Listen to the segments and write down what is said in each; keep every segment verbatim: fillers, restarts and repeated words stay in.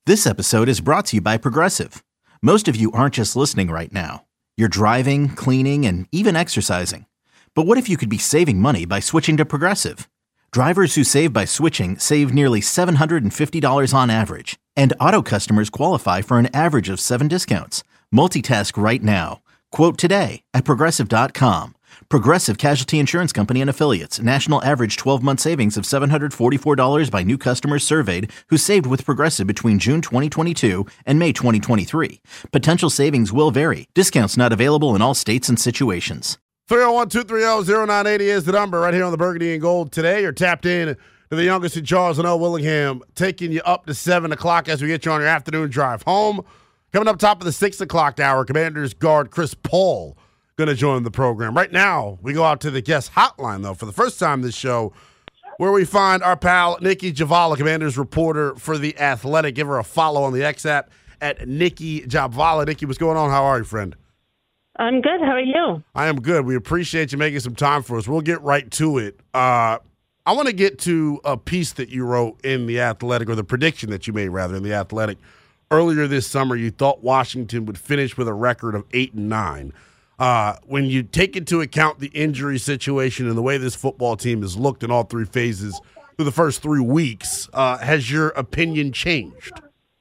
This episode is brought to you by Progressive. Most of you aren't just listening right now. You're driving, cleaning, and even exercising. But what if you could be saving money by switching to Progressive? Drivers who save by switching save nearly seven hundred fifty dollars on average. And auto customers qualify for an average of seven discounts. Multitask right now. Quote today at Progressive dot com. Progressive Casualty Insurance Company and Affiliates. National average twelve-month savings of seven hundred forty-four dollars by new customers surveyed who saved with Progressive between June twenty twenty-two and May twenty twenty-three. Potential savings will vary. Discounts not available in all states and situations. three oh one, two three oh, oh nine eight oh is the number right here on the Burgundy and Gold today. You're tapped in to the youngest in Charles and L. Willingham, taking you up to seven o'clock as we get you on your afternoon drive home. Coming up top of the six o'clock hour, Commanders guard Chris Paul going to join the program. Right now, we go out to the guest hotline, though, for the first time this show, where we find our pal Nikki Javala, Commanders reporter for The Athletic. Give her a follow on the X app at Nikki Javala. Nikki, what's going on? How are you, friend? I'm good. How are you? I am good. We appreciate you making some time for us. We'll get right to it. Uh, I want to get to a piece that you wrote in The Athletic, or the prediction that you made, rather, in The Athletic. Earlier this summer, you thought Washington would finish with a record of eight and nine. Uh, when you take into account the injury situation and the way this football team has looked in all three phases through the first three weeks, uh, has your opinion changed?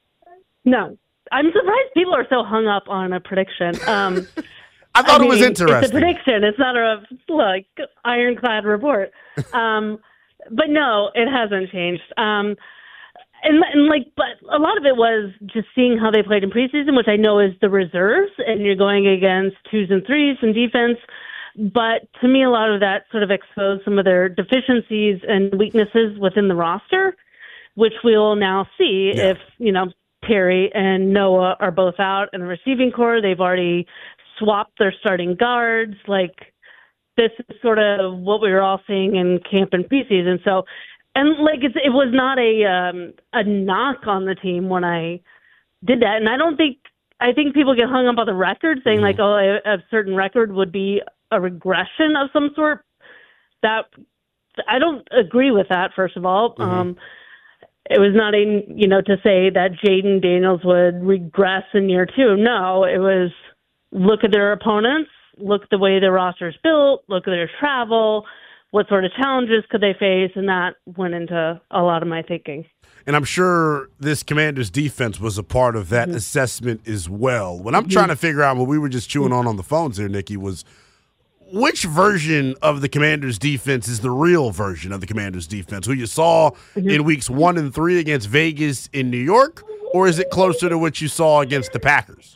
No. I'm surprised people are so hung up on a prediction. Um, I thought I it was mean, interesting. It's a prediction. It's not a like ironclad report. Um, but no, it hasn't changed. Um, And, and like, but a lot of it was just seeing how they played in preseason, which I know is the reserves, and you're going against twos and threes and defense. But to me, a lot of that sort of exposed some of their deficiencies and weaknesses within the roster, which we'll now see Yeah. if, you know, Terry and Noah are both out in the receiving core. They've already swapped their starting guards. Like, this is sort of what we were all seeing in camp and preseason. So, And, like, it's, it was not a um, a knock on the team when I did that. And I don't think – I think people get hung up on the record saying, mm-hmm. like, oh, a, a certain record would be a regression of some sort. That I don't agree with that, first of all. Mm-hmm. Um, it was not, a, you know, to say that Jaden Daniels would regress in year two. No, it was look at their opponents, look at the way their roster is built, look at their travel – what sort of challenges could they face, and that went into a lot of my thinking. And I'm sure this Commanders defense was a part of that mm-hmm. assessment as well. What I'm mm-hmm. trying to figure out, what we were just chewing on on the phones here, Nikki, was which version of the Commanders defense is the real version of the Commanders defense, who you saw mm-hmm. in weeks one and three against Vegas in New York, or is it closer to what you saw against the Packers?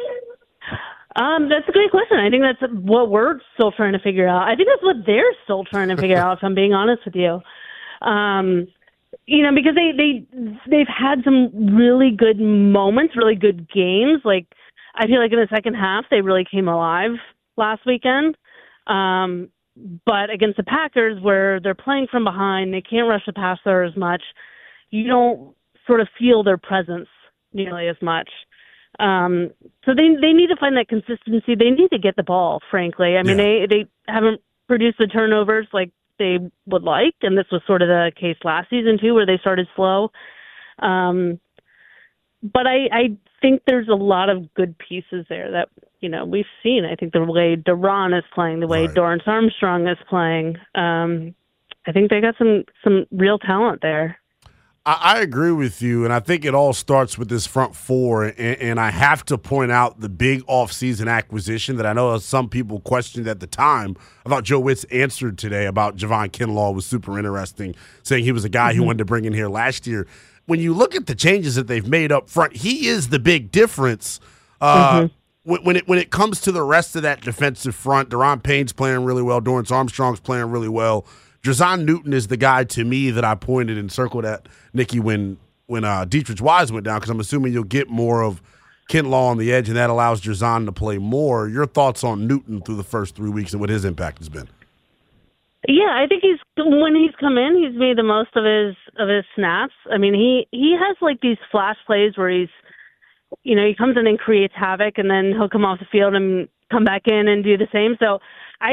Um, that's a great question. I think that's what we're still trying to figure out. I think that's what they're still trying to figure out, if I'm being honest with you. Um, you know, because they, they, they've had some really good moments, really good games. Like, I feel like in the second half, they really came alive last weekend. Um, but against the Packers, where they're playing from behind, they can't rush the passer as much. You don't sort of feel their presence nearly as much. Um, so they they need to find that consistency. They need to get the ball, frankly. I mean, yeah. they, they haven't produced the turnovers like they would like, and this was sort of the case last season, too, where they started slow. Um, but I, I think there's a lot of good pieces there that, you know, we've seen. I think the way Duran is playing, the way right. Dorrance Armstrong is playing, um, I think they got some, some real talent there. I agree with you, and I think it all starts with this front four, and, and I have to point out the big offseason acquisition that I know some people questioned at the time. I thought Joe Witt's answer today about Javon Kinlaw was super interesting, saying he was a guy mm-hmm. he wanted to bring in here last year. When you look at the changes that they've made up front, he is the big difference. Uh, mm-hmm. when, it, when it comes to the rest of that defensive front, Deron Payne's playing really well, Dorrance Armstrong's playing really well. Drazon Newton is the guy to me that I pointed and circled at, Nikki, when when uh, Dietrich Wise went down, because I'm assuming you'll get more of Kinlaw on the edge, and that allows Drazon to play more. Your thoughts on Newton through the first three weeks and what his impact has been? Yeah, I think he's when he's come in, he's made the most of his of his snaps. I mean, he he has like these flash plays where he's, you know, he comes in and creates havoc, and then he'll come off the field and come back in and do the same. So I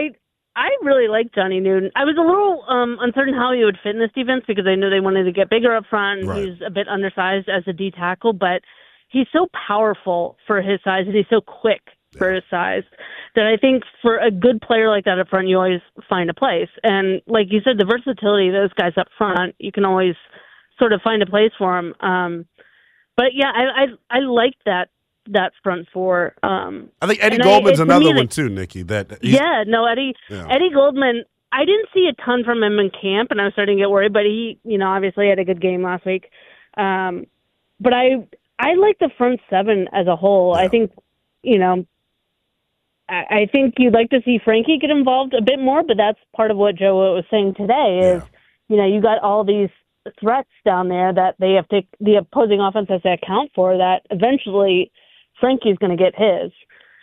I really like Johnny Newton. I was a little um, uncertain how he would fit in this defense because I knew they wanted to get bigger up front. And right. He's a bit undersized as a D tackle, but he's so powerful for his size and he's so quick for yeah. his size that I think for a good player like that up front, you always find a place. And like you said, the versatility of those guys up front, you can always sort of find a place for them. Um, but yeah, I, I I like that. that front four. Um, I think Eddie Goldman's I, another me, one like, too, Nikki. That yeah, no, Eddie yeah. Eddie Goldman. I didn't see a ton from him in camp, and I was starting to get worried. But he, you know, obviously had a good game last week. Um, but I I like the front seven as a whole. Yeah. I think, you know, I, I think you'd like to see Frankie get involved a bit more. But that's part of what Joe was saying today. Is yeah. you know you got all these threats down there that they have to the opposing offense has to account for. That eventually Frankie's going to get his.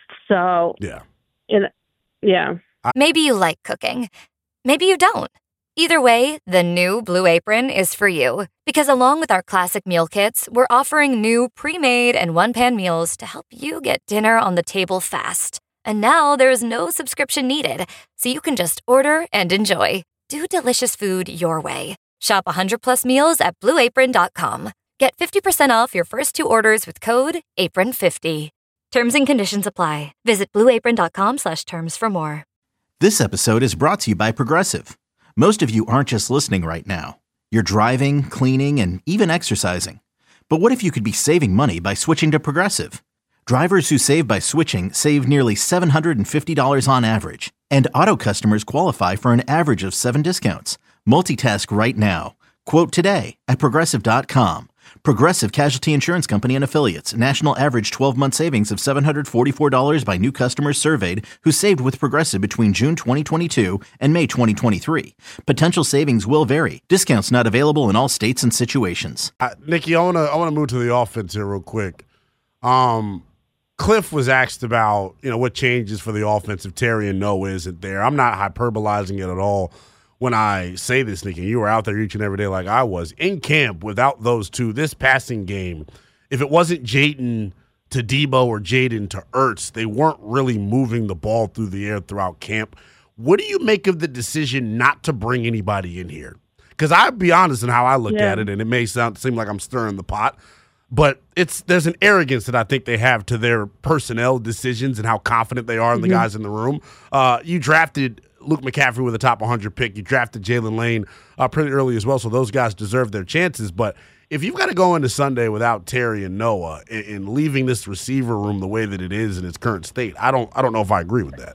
So, yeah. It, yeah. Maybe you like cooking. Maybe you don't. Either way, the new Blue Apron is for you. Because along with our classic meal kits, we're offering new pre-made and one-pan meals to help you get dinner on the table fast. And now there's no subscription needed, so you can just order and enjoy. Do delicious food your way. Shop one hundred plus meals at blue apron dot com. Get fifty percent off your first two orders with code apron fifty. Terms and conditions apply. Visit blue apron dot com slash terms for more. This episode is brought to you by Progressive. Most of you aren't just listening right now. You're driving, cleaning, and even exercising. But what if you could be saving money by switching to Progressive? Drivers who save by switching save nearly seven hundred fifty dollars on average. And auto customers qualify for an average of seven discounts. Multitask right now. Quote today at progressive dot com. Progressive Casualty Insurance Company and Affiliates. National average twelve-month savings of seven hundred forty-four dollars by new customers surveyed who saved with Progressive between June twenty twenty-two and May twenty twenty-three. Potential savings will vary. Discounts not available in all states and situations. Uh, Nikki, I want to I want to move to the offense here real quick. Um, Cliff was asked about, you know, what changes for the offense if Terry and Noah isn't there. I'm not hyperbolizing it at all when I say this, Nikki. You were out there each and every day like I was. In camp, without those two, this passing game, if it wasn't Jayden to Debo or Jaden to Ertz, they weren't really moving the ball through the air throughout camp. What do you make of the decision not to bring anybody in here? Because I'll be honest in how I look yeah. at it, and it may sound seem like I'm stirring the pot, but it's there's an arrogance that I think they have to their personnel decisions and how confident they are in mm-hmm. the guys in the room. Uh, you drafted Luke McCaffrey with a top one hundred pick. You drafted Jalen Lane uh, pretty early as well, so those guys deserve their chances. But if you've got to go into Sunday without Terry and Noah and, and leaving this receiver room the way that it is in its current state, I don't I don't know if I agree with that.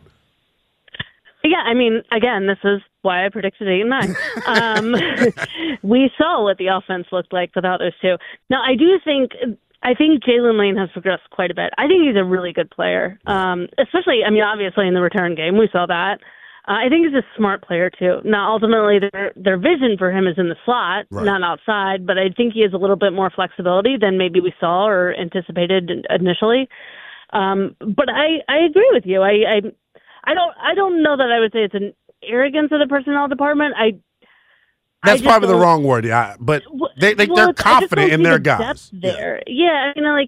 Yeah, I mean, again, this is why I predicted eight and nine. Um, we saw what the offense looked like without those two. Now, I do think I think Jalen Lane has progressed quite a bit. I think he's a really good player, um, especially, I mean, obviously in the return game, we saw that. Uh, I think he's a smart player, too. Now, ultimately, their their vision for him is in the slot, right. not outside, but I think he has a little bit more flexibility than maybe we saw or anticipated initially. Um, but I, I agree with you. I, I I don't I don't know that I would say it's an arrogance of the personnel department. I That's I probably the wrong word, yeah. But they, they well, they're confident in their the guys. There, yeah. yeah. You know, like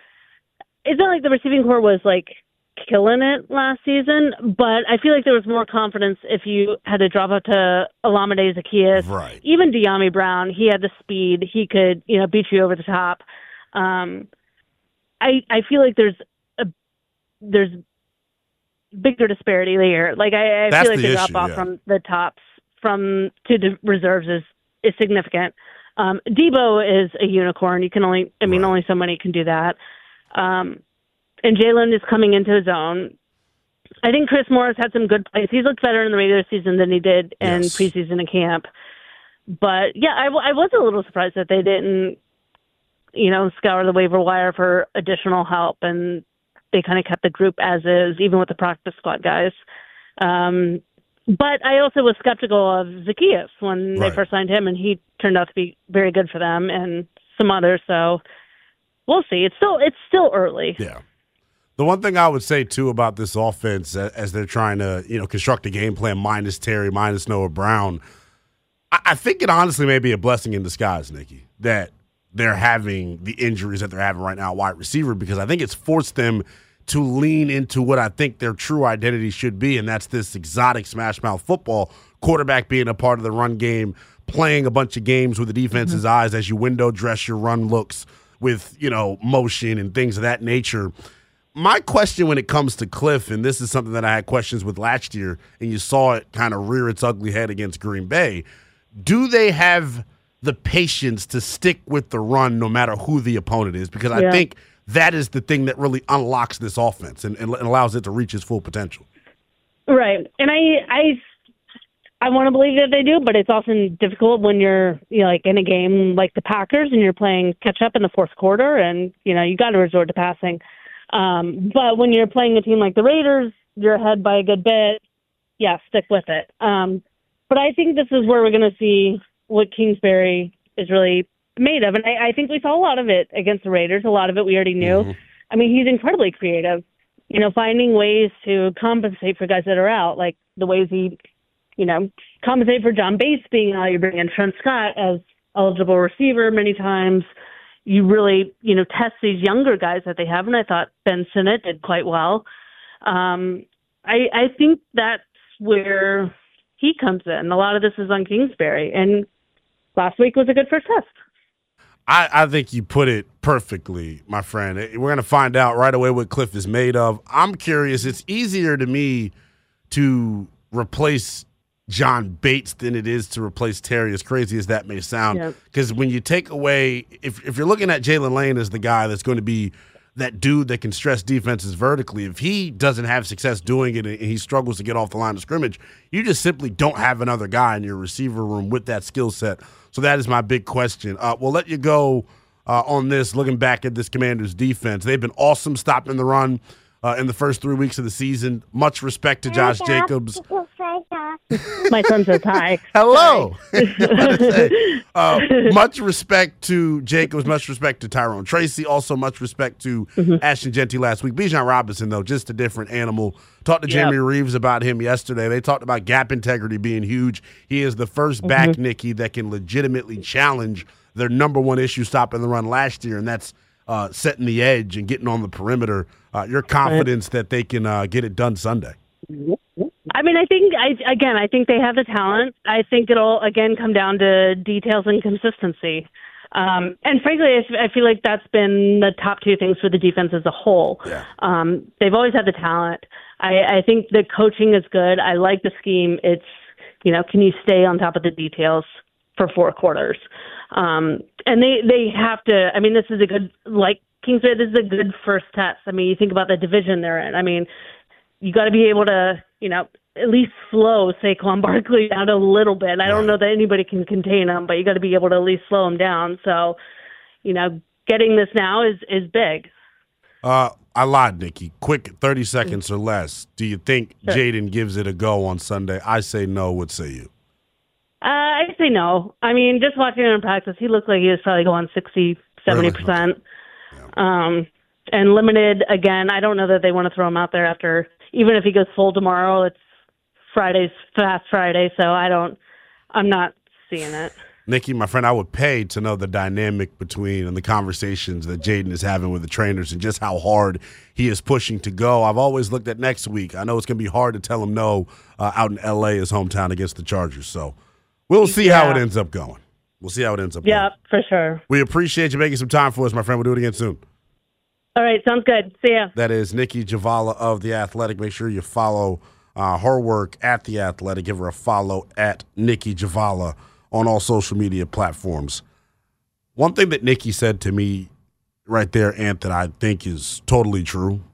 it's not like the receiving core was like killing it last season, but I feel like there was more confidence if you had to drop out to Olamide Zaccheaus, right? Even De'Ami Brown, he had the speed; he could, you know, beat you over the top. Um, I I feel like there's a there's bigger disparity there. Like I, I feel like the, the drop off yeah. from the tops from to the reserves is is significant. Um, Debo is a unicorn. You can only, I mean, right. only so many can do that. Um, and Jalen is coming into his own. I think Chris Morris had some good plays. He's looked better in the regular season than he did in yes. preseason and camp. But yeah, I, I was a little surprised that they didn't, you know, scour the waiver wire for additional help, and they kind of kept the group as is, even with the practice squad guys. Um, but I also was skeptical of Zaccheaus when right. they first signed him, and he turned out to be very good for them and some others. So we'll see. It's still it's still early. Yeah. The one thing I would say, too, about this offense as they're trying to, you know, construct a game plan minus Terry, minus Noah Brown, I, I think it honestly may be a blessing in disguise, Nikki, that they're having the injuries that they're having right now at wide receiver, because I think it's forced them to lean into what I think their true identity should be, and that's this exotic smash mouth football, quarterback being a part of the run game, playing a bunch of games with the defense's mm-hmm. eyes as you window dress your run looks with, you know, motion and things of that nature. My question when it comes to Cliff, and this is something that I had questions with last year, and you saw it kind of rear its ugly head against Green Bay, do they have the patience to stick with the run no matter who the opponent is? Because yeah. I think that is the thing that really unlocks this offense and, and allows it to reach its full potential. Right. And I I, I want to believe that they do, but it's often difficult when you're, you know, like in a game like the Packers and you're playing catch up in the fourth quarter and, you know, you got to resort to passing. Um, but when you're playing a team like the Raiders, you're ahead by a good bit. Yeah, stick with it. Um, but I think this is where we're going to see what Kingsbury is really made of. And I, I think we saw a lot of it against the Raiders. A lot of it we already knew. Mm-hmm. I mean, he's incredibly creative, you know, finding ways to compensate for guys that are out, like the ways he, you know, compensate for John Bates being out. You bring in Trent Scott as eligible receiver many times. You really, you know, test these younger guys that they have. And I thought Ben Sinnott did quite well. Um, I, I think that's where he comes in. A lot of this is on Kingsbury. And last week was a good first test. I, I think you put it perfectly, my friend. We're going to find out right away what Cliff is made of. I'm curious. It's easier to me to replace John Bates than it is to replace Terry, as crazy as that may sound. Because yep. when you take away, if, if you're looking at Jalen Lane as the guy that's going to be that dude that can stress defenses vertically, if he doesn't have success doing it and he struggles to get off the line of scrimmage, you just simply don't have another guy in your receiver room with that skill set. So that is my big question. Uh, we'll let you go uh, on this, looking back at this Commanders defense. They've been awesome stopping the run uh, in the first three weeks of the season. Much respect to Josh Jacobs. My son says hi. Hello. say, uh, much respect to Jacobs. Much respect to Tyrone Tracy. Also, much respect to mm-hmm. Ashton Jeanty last week. Bijan Robinson, though, just a different animal. Talked to yep. Jamie Reeves about him yesterday. They talked about gap integrity being huge. He is the first back, mm-hmm. Nikki, that can legitimately challenge their number one issue stopping the run last year, and that's uh, setting the edge and getting on the perimeter. Uh, your confidence right. that they can uh, get it done Sunday. I mean, I think, I, again, I think they have the talent. I think it'll, again, come down to details and consistency. Um, and frankly, I, I feel like that's been the top two things for the defense as a whole. Yeah. Um, they've always had the talent. I, I think the coaching is good. I like the scheme. It's, you know, can you stay on top of the details for four quarters? Um, and they, they have to, I mean, this is a good, like King said, this is a good first test. I mean, you think about the division they're in. I mean, you got to be able to, you know, at least slow Saquon Barkley down a little bit. I don't know that anybody can contain him, but you got to be able to at least slow him down. So, you know, getting this now is, is big. Uh, I lied, Nikki. Quick, thirty seconds or less. Do you think sure. Jaden gives it a go on Sunday? I say no. What say you? Uh, I say no. I mean, just watching him in practice, he looked like he was probably going sixty, seventy percent. Really? Okay. Yeah. Um, and limited, again, I don't know that they want to throw him out there after, even if he goes full tomorrow, it's Friday's Fast Friday, so I don't, I'm not seeing it. Nikki, my friend, I would pay to know the dynamic between and the conversations that Jaden is having with the trainers and just how hard he is pushing to go. I've always looked at next week. I know it's going to be hard to tell him no uh, out in L A, his hometown, against the Chargers. So we'll see yeah. how it ends up going. We'll see how it ends up yeah, going. Yeah, for sure. We appreciate you making some time for us, my friend. We'll do it again soon. All right, sounds good. See ya. That is Nikki Javala of The Athletic. Make sure you follow uh, her work at The Athletic. Give her a follow at Nikki Javala on all social media platforms. One thing that Nikki said to me right there, Ant, that I think is totally true.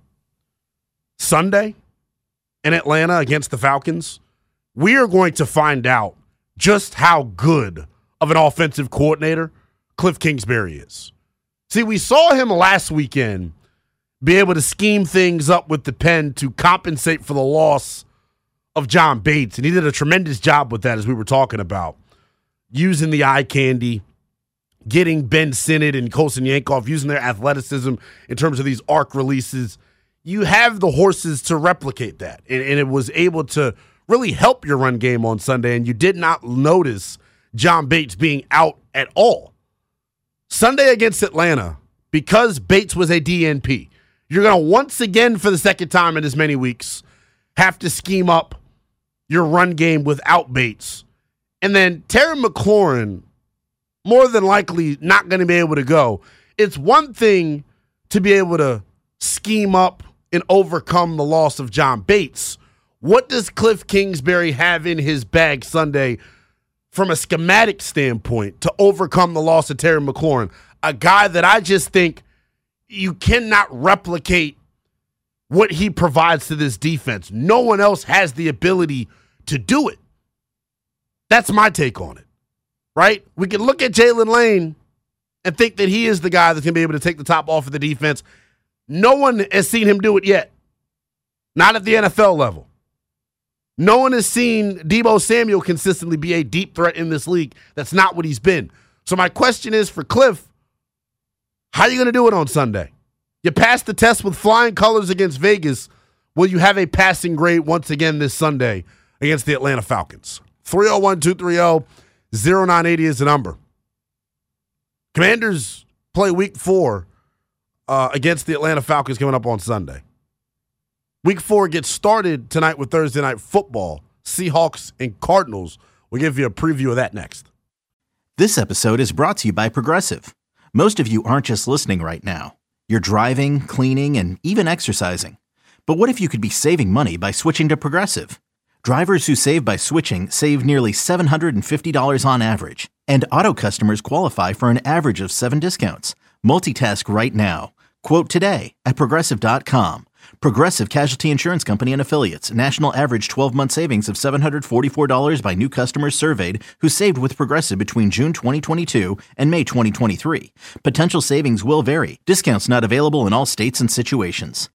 Sunday in Atlanta against the Falcons, we are going to find out just how good of an offensive coordinator Cliff Kingsbury is. See, we saw him last weekend be able to scheme things up with the pen to compensate for the loss of John Bates, and he did a tremendous job with that, as we were talking about, using the eye candy, getting Ben Sinnott and Colson Yankoff, using their athleticism in terms of these arc releases. You have the horses to replicate that, and, and it was able to really help your run game on Sunday, and you did not notice John Bates being out at all. Sunday against Atlanta, because Bates was a D N P, You're going to once again, for the second time in as many weeks, have to scheme up your run game without Bates. And then Terry McLaurin, more than likely not going to be able to go. It's one thing to be able to scheme up and overcome the loss of John Bates. What does Cliff Kingsbury have in his bag Sunday from a schematic standpoint to overcome the loss of Terry McLaurin? A guy that I just think you cannot replicate what he provides to this defense. No one else has the ability to do it. That's my take on it, right? We can look at Jalen Lane and think that he is the guy that's going to be able to take the top off of the defense. No one has seen him do it yet. Not at the N F L level. No one has seen Deebo Samuel consistently be a deep threat in this league. That's not what he's been. So my question is for Cliff, how are you going to do it on Sunday? You passed the test with flying colors against Vegas. Will you have a passing grade once again this Sunday against the Atlanta Falcons? three oh one, two three oh, oh nine eight oh is the number. Commanders play week four uh, against the Atlanta Falcons coming up on Sunday. Week four gets started tonight with Thursday Night Football. Seahawks and Cardinals. We'll give you a preview of that next. This episode is brought to you by Progressive. Most of you aren't just listening right now. You're driving, cleaning, and even exercising. But what if you could be saving money by switching to Progressive? Drivers who save by switching save nearly seven hundred fifty dollars on average. And auto customers qualify for an average of seven discounts. Multitask right now. Quote today at Progressive dot com. Progressive Casualty Insurance Company and Affiliates. National average twelve-month savings of seven hundred forty-four dollars by new customers surveyed who saved with Progressive between June twenty twenty-two and May twenty twenty-three. Potential savings will vary. Discounts not available in all states and situations.